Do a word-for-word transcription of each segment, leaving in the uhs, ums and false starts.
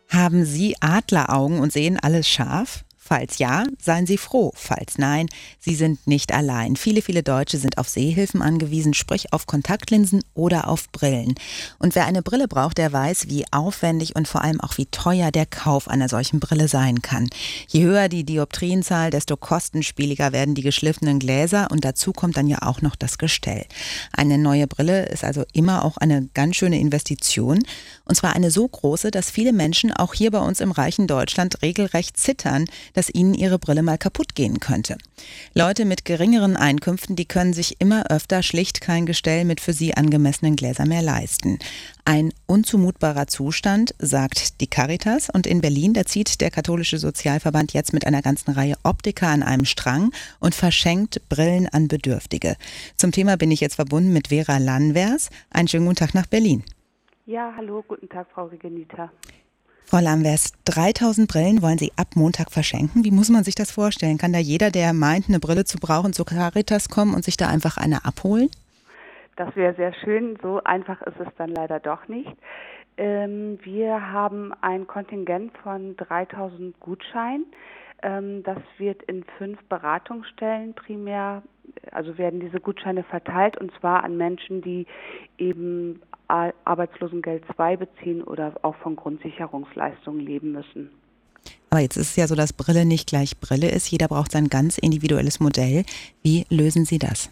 Haben Sie Adleraugen und sehen alles scharf? Falls ja, seien Sie froh. Falls nein, Sie sind nicht allein. Viele, viele Deutsche sind auf Sehhilfen angewiesen, sprich auf Kontaktlinsen oder auf Brillen. Und wer eine Brille braucht, der weiß, wie aufwendig und vor allem auch wie teuer der Kauf einer solchen Brille sein kann. Je höher die Dioptrienzahl, desto kostenspieliger werden die geschliffenen Gläser und dazu kommt dann ja auch noch das Gestell. Eine neue Brille ist also immer auch eine ganz schöne Investition. Und zwar eine so große, dass viele Menschen auch hier bei uns im reichen Deutschland regelrecht zittern, dass ihnen ihre Brille mal kaputt gehen könnte. Leute mit geringeren Einkünften, die können sich immer öfter schlicht kein Gestell mit für sie angemessenen Gläsern mehr leisten. Ein unzumutbarer Zustand, sagt die Caritas. Und in Berlin, da zieht der katholische Sozialverband jetzt mit einer ganzen Reihe Optiker an einem Strang und verschenkt Brillen an Bedürftige. Zum Thema bin ich jetzt verbunden mit Vera Lanvers. Einen schönen guten Tag nach Berlin. Ja, hallo, guten Tag, Frau Regenita. Frau Lanvers, dreitausend Brillen wollen Sie ab Montag verschenken. Wie muss man sich das vorstellen? Kann da jeder, der meint, eine Brille zu brauchen, zur Caritas kommen und sich da einfach eine abholen? Das wäre sehr schön. So einfach ist es dann leider doch nicht. Ähm, wir haben ein Kontingent von dreitausend Gutscheinen. Ähm, das wird in fünf Beratungsstellen primär, also werden diese Gutscheine verteilt, und zwar an Menschen, die eben Arbeitslosengeld zwei beziehen oder auch von Grundsicherungsleistungen leben müssen. Aber jetzt ist es ja so, dass Brille nicht gleich Brille ist. Jeder braucht sein ganz individuelles Modell. Wie lösen Sie das?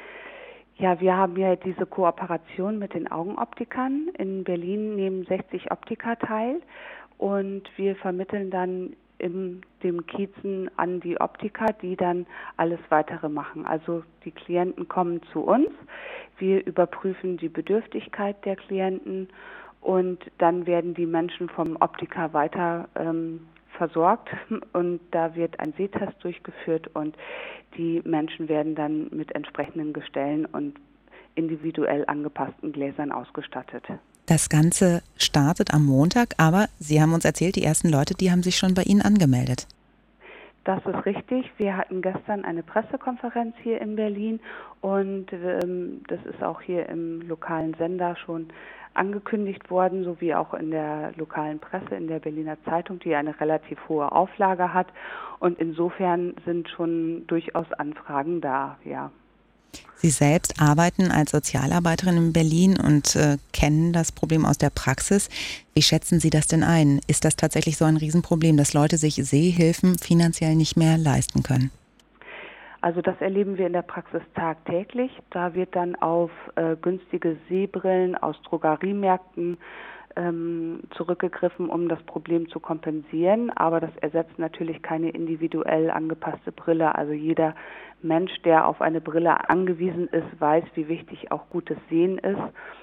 Ja, wir haben ja diese Kooperation mit den Augenoptikern. In Berlin nehmen sechzig Optiker teil und wir vermitteln dann in dem Kiezen an die Optiker, die dann alles Weitere machen. Also die Klienten kommen zu uns, wir überprüfen die Bedürftigkeit der Klienten und dann werden die Menschen vom Optiker weiter ähm, versorgt und da wird ein Sehtest durchgeführt und die Menschen werden dann mit entsprechenden Gestellen und individuell angepassten Gläsern ausgestattet. Das Ganze startet am Montag, aber Sie haben uns erzählt, die ersten Leute, die haben sich schon bei Ihnen angemeldet. Das ist richtig. Wir hatten gestern eine Pressekonferenz hier in Berlin und ähm, das ist auch hier im lokalen Sender schon angekündigt worden, sowie auch in der lokalen Presse, in der Berliner Zeitung, die eine relativ hohe Auflage hat. Und insofern sind schon durchaus Anfragen da, ja. Sie selbst arbeiten als Sozialarbeiterin in Berlin und äh, kennen das Problem aus der Praxis. Wie schätzen Sie das denn ein? Ist das tatsächlich so ein Riesenproblem, dass Leute sich Sehhilfen finanziell nicht mehr leisten können? Also das erleben wir in der Praxis tagtäglich. Da wird dann auf äh, günstige Sehbrillen aus Drogeriemärkten ähm, zurückgegriffen, um das Problem zu kompensieren. Aber das ersetzt natürlich keine individuell angepasste Brille. Also jeder Mensch, der auf eine Brille angewiesen ist, weiß, wie wichtig auch gutes Sehen ist.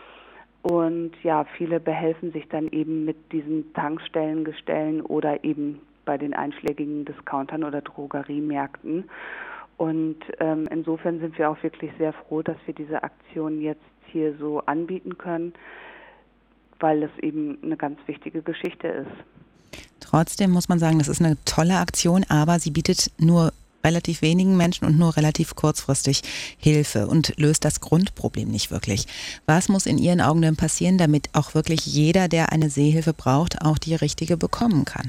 Und ja, viele behelfen sich dann eben mit diesen Tankstellengestellen oder eben bei den einschlägigen Discountern oder Drogeriemärkten. Und ähm, insofern sind wir auch wirklich sehr froh, dass wir diese Aktion jetzt hier so anbieten können, weil es eben eine ganz wichtige Geschichte ist. Trotzdem muss man sagen, das ist eine tolle Aktion, aber sie bietet nur relativ wenigen Menschen und nur relativ kurzfristig Hilfe und löst das Grundproblem nicht wirklich. Was muss in Ihren Augen denn passieren, damit auch wirklich jeder, der eine Sehhilfe braucht, auch die richtige bekommen kann?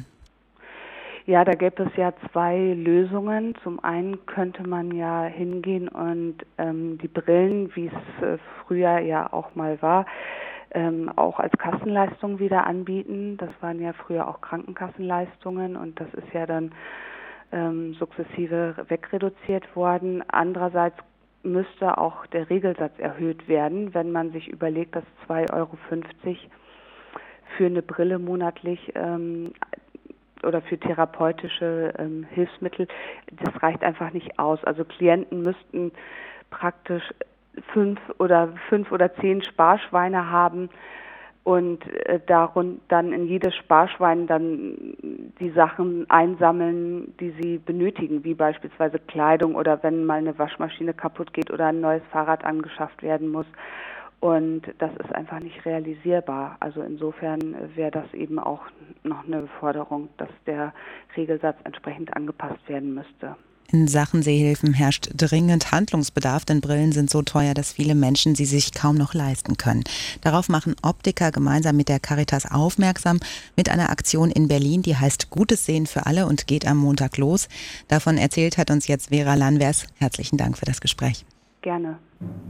Ja, da gäbe es ja zwei Lösungen. Zum einen könnte man ja hingehen und ähm, die Brillen, wie es äh, früher ja auch mal war, ähm, auch als Kassenleistung wieder anbieten. Das waren ja früher auch Krankenkassenleistungen und das ist ja dann ähm, sukzessive wegreduziert worden. Andererseits müsste auch der Regelsatz erhöht werden, wenn man sich überlegt, dass zwei Euro fünfzig für eine Brille monatlich ähm, oder für therapeutische ähm, Hilfsmittel, das reicht einfach nicht aus. Also Klienten müssten praktisch fünf oder fünf oder zehn Sparschweine haben und äh, darun, dann in jedes Sparschwein dann die Sachen einsammeln, die sie benötigen, wie beispielsweise Kleidung oder wenn mal eine Waschmaschine kaputt geht oder ein neues Fahrrad angeschafft werden muss. Und das ist einfach nicht realisierbar. Also insofern wäre das eben auch noch eine Forderung, dass der Regelsatz entsprechend angepasst werden müsste. In Sachen Sehhilfen herrscht dringend Handlungsbedarf, denn Brillen sind so teuer, dass viele Menschen sie sich kaum noch leisten können. Darauf machen Optiker gemeinsam mit der Caritas aufmerksam mit einer Aktion in Berlin, die heißt Gutes Sehen für alle und geht am Montag los. Davon erzählt hat uns jetzt Vera Lanvers. Herzlichen Dank für das Gespräch. Gerne.